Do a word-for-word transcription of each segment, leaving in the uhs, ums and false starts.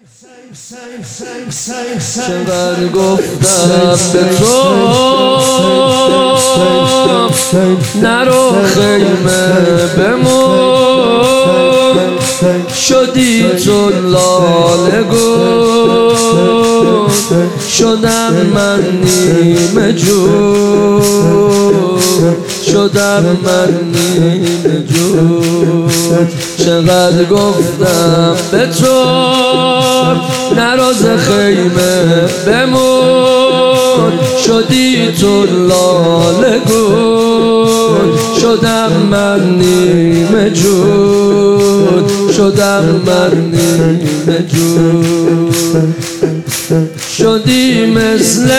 چقدر گفتم به تو نرو خیمه بمون، شدی تو لاله گل، شدم من نیمه جون، شدم من نیمه جون. چقدر گفتم به تو نرو ز خیمه بمون، شدی تو لاله گل، شدم من نیمه جون، شدم من نیمه جون. شدی مثل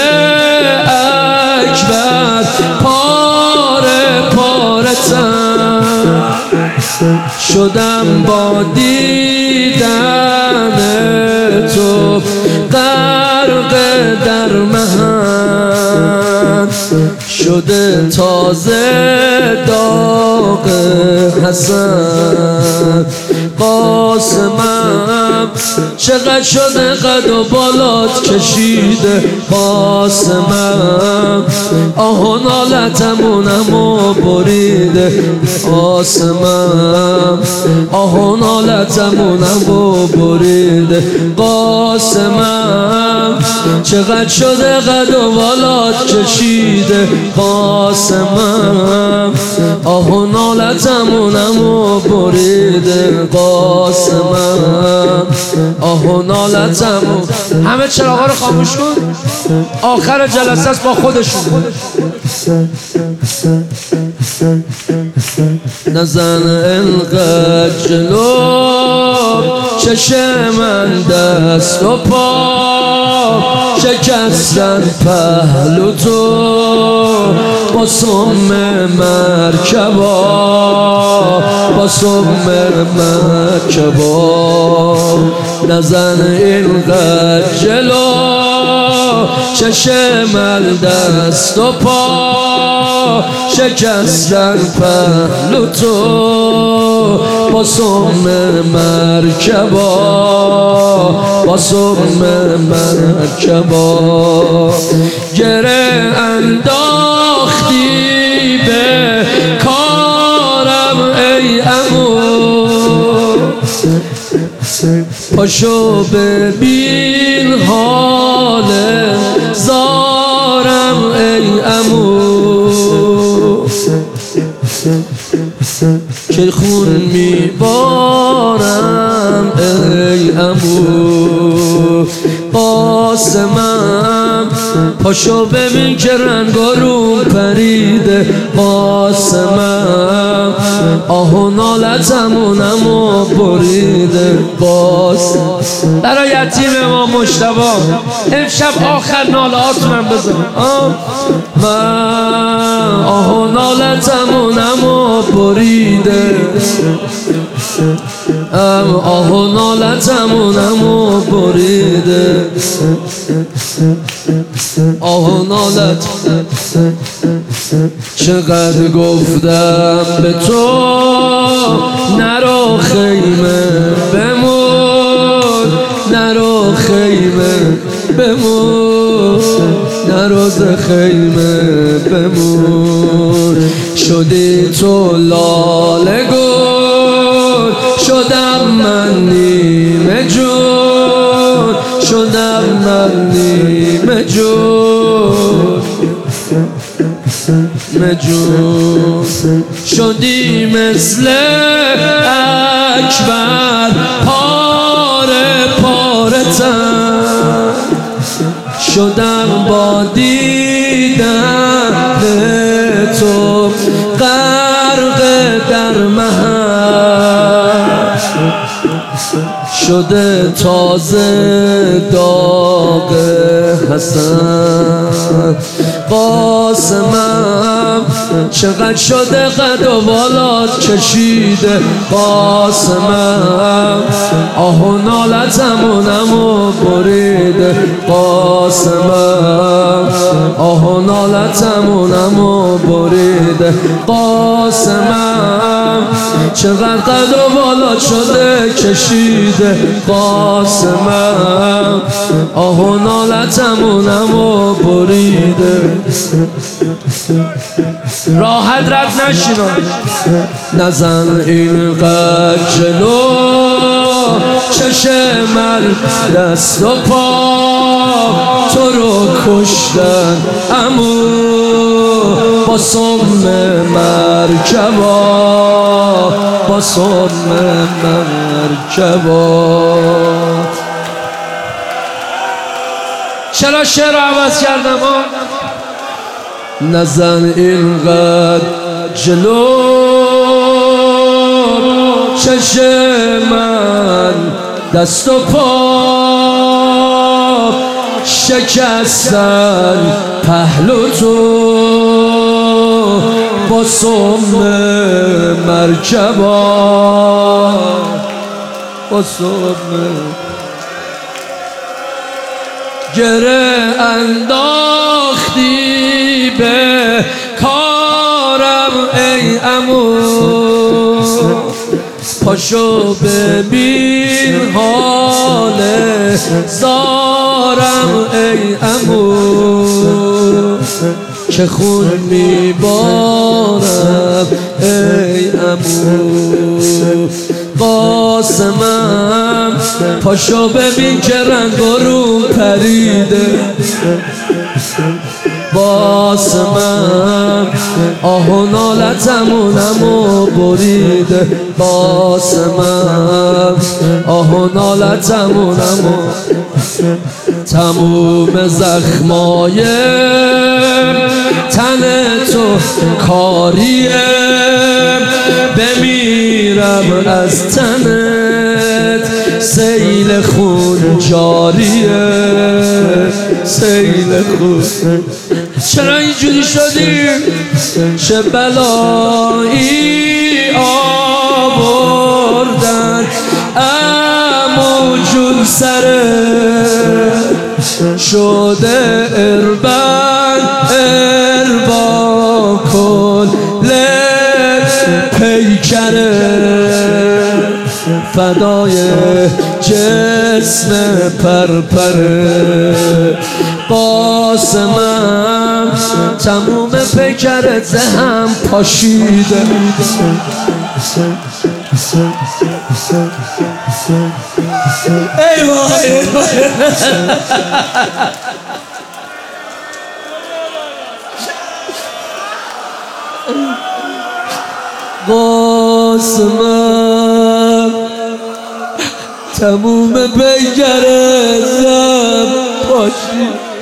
اکبر پاره پاره تن، شدم با دیدن تو غرق در محن، شده تازه داغ حسن. قاسمم چقدر شده قد و بالات کشیده، قاسمم آه و نالتمونمو بریده، قاسمم آه و نالتمونمو بریده. قاسمم چقدر شده قد و بالات کشیده، قاسمم آه و نالتمونمو بریده. قاسمم آه و نالتمون. همه چراغا رو خاموش کن، آخر جلسه است با خودشون. نزن انقدر جلو چشم من دست و پا، شکستن پهلو تو با سم مرکبا، با سم مرکبا. نزن اینقدر جلو چشم من دست و پا، شکستن پهلو تو با سم مرکبا، با سم مرکبا. گره انداختی به کارم ای عمو، پاشو ببین حال زارم ای عمو، که خون میبارم ای عمو. قاسمم پاشو ببین که رنگارون پریده، قاسمم آه و نالتمونمو بریده. قاسم برای یتیم ما مجتبی امشب آخر ناله هاتونم بزن. من آه و نالتمونمو بریده، ام آه و نالتمونمو بریده، آه و نالت. چقدر گفتم به تو نرو خیمه بمون، نرو خیمه بمون، نرو ز خیمه بمون. شدی تو لاله گل، شدم من نیمه جون، شدم من نیمه جون، مجون. شدی مثل اکبر پاره پاره تن، شدم با دیدن تو غرق در محن، شده تازه داغ حسن. قاسمم چقدر شده قد و بالات کشیده، قاسمم آه و نالتمونمو بریده، قاسمم آه و آه نالتمونمو بریده قاسمم، چقدر قد و بالا شده کشیده قاسمم، آه نالتمونمو بریده. راحت رد نشینا نزن اینقدر جلو چشم دست و پا تو رو کشتن امو با سم مرکبا، با سم مرکبا. چرا شعر رو عوض کردم ها؟ نزن اینقدر جلو چشم من دست و پا شکستن پهلو تو با سم مرکبا، با سم گره انداختی به کارم ای عمو، پاشو ببین حال زارم ای عمو، که خون میبارم ای عمو. قاسمم پاشو ببین که رنگ و رو پریده قاسمم، آه و نالتمونمو بریده قاسمم، آه و نالتمونمو. تموم زخمای تن تو کاریه، بمیرم از تنت سیل خون جاریه، سیل خون. چرا اینجوری شدی؟ چه بلایی آوردن عمو جون سرت، شده اربن اربا کل پیکره، فدای جسم پرپره قاسمم. تموم پیکرت زهم پاشیده ای وای قاسمم، تموم پیکرت زهم پاشیده.